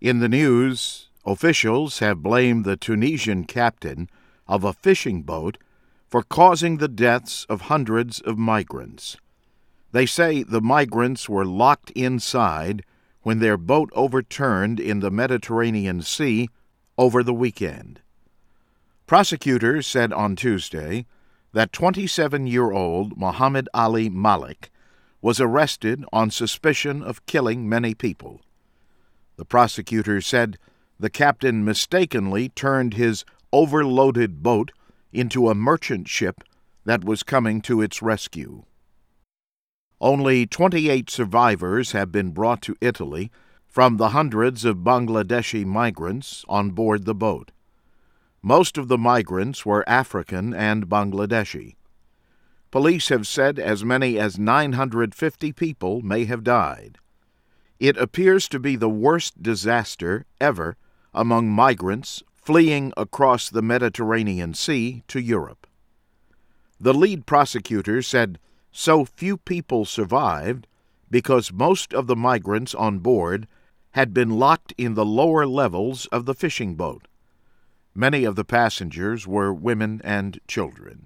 In the news, officials have blamed the Tunisian captain of a fishing boat for causing the deaths of hundreds of migrants. They say the migrants were locked inside when their boat overturned in the Mediterranean Sea over the weekend. Prosecutors said on Tuesday that 27-year-old Mohammed Ali Malik was arrested on suspicion of killing many people. The prosecutor said the captain mistakenly turned his overloaded boat into a merchant ship that was coming to its rescue. Only 28 survivors have been brought to Italy from the hundreds of Bangladeshi migrants on board the boat. Most of the migrants were African and Bangladeshi. Police have said as many as 950 people may have died. It appears to be the worst disaster ever among migrants fleeing across the Mediterranean Sea to Europe. The lead prosecutor said so few people survived because most of the migrants on board had been locked in the lower levels of the fishing boat. Many of the passengers were women and children.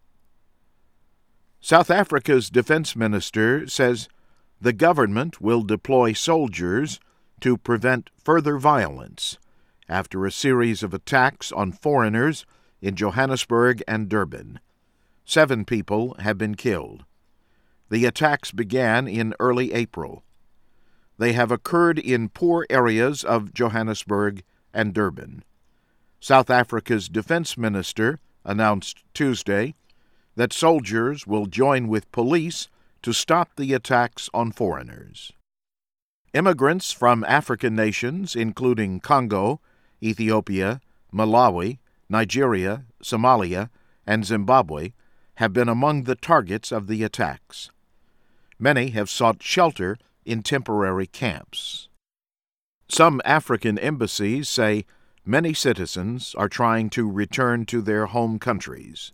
South Africa's defense minister says the government will deploy soldiers to prevent further violence after a series of attacks on foreigners in Johannesburg and Durban. 7 people have been killed. The attacks began in early April. They have occurred in poor areas of Johannesburg and Durban. South Africa's defense minister announced Tuesday that soldiers will join with police to stop the attacks on foreigners. Immigrants from African nations, including Congo, Ethiopia, Malawi, Nigeria, Somalia, and Zimbabwe, have been among the targets of the attacks. Many have sought shelter in temporary camps. Some African embassies say many citizens are trying to return to their home countries.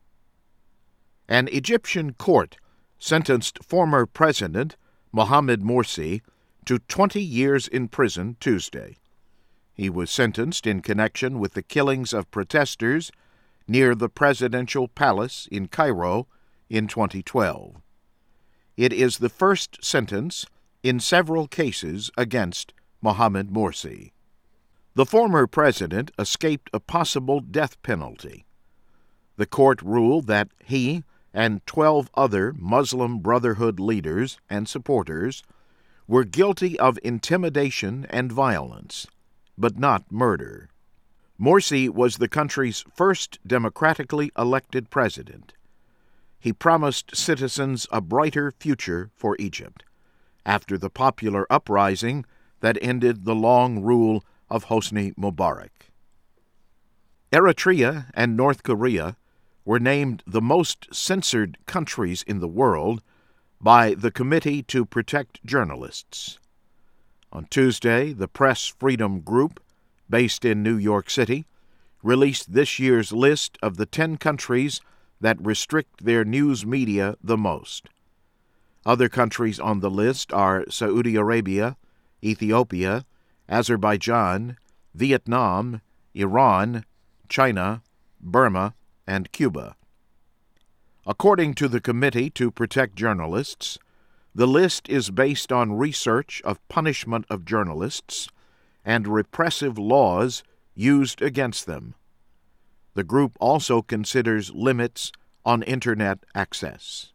An Egyptian court sentenced former President Mohamed Morsi to 20 years in prison Tuesday. He was sentenced in connection with the killings of protesters near the presidential palace in Cairo in 2012. It is the first sentence in several cases against Mohamed Morsi. The former president escaped a possible death penalty. The court ruled that he and 12 other Muslim Brotherhood leaders and supporters were guilty of intimidation and violence, but not murder. Morsi was the country's first democratically elected president. He promised citizens a brighter future for Egypt after the popular uprising that ended the long rule of Hosni Mubarak. Eritrea and North Korea were named the most censored countries in the world by the Committee to Protect Journalists. On Tuesday, the Press Freedom Group, based in New York City, released this year's list of the 10 countries that restrict their news media the most. Other countries on the list are Saudi Arabia, Ethiopia, Azerbaijan, Vietnam, Iran, China, Burma, and Cuba. According to the Committee to Protect Journalists, the list is based on research of punishment of journalists and repressive laws used against them. The group also considers limits on Internet access.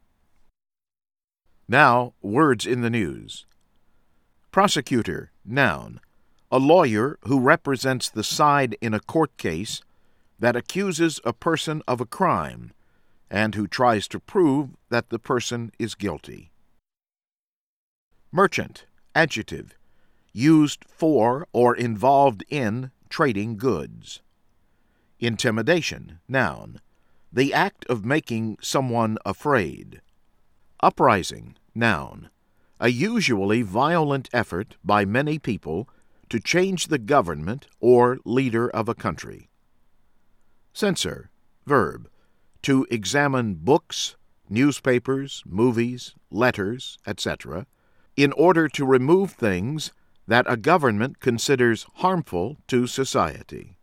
Now, words in the news. Prosecutor, noun, a lawyer who represents the side in a court case that accuses a person of a crime and who tries to prove that the person is guilty. Merchant, adjective, used for or involved in trading goods. Intimidation, noun, the act of making someone afraid. Uprising, noun, a usually violent effort by many people to change the government or leader of a country. Censor, verb, to examine books, newspapers, movies, letters, etc., in order to remove things that a government considers harmful to society.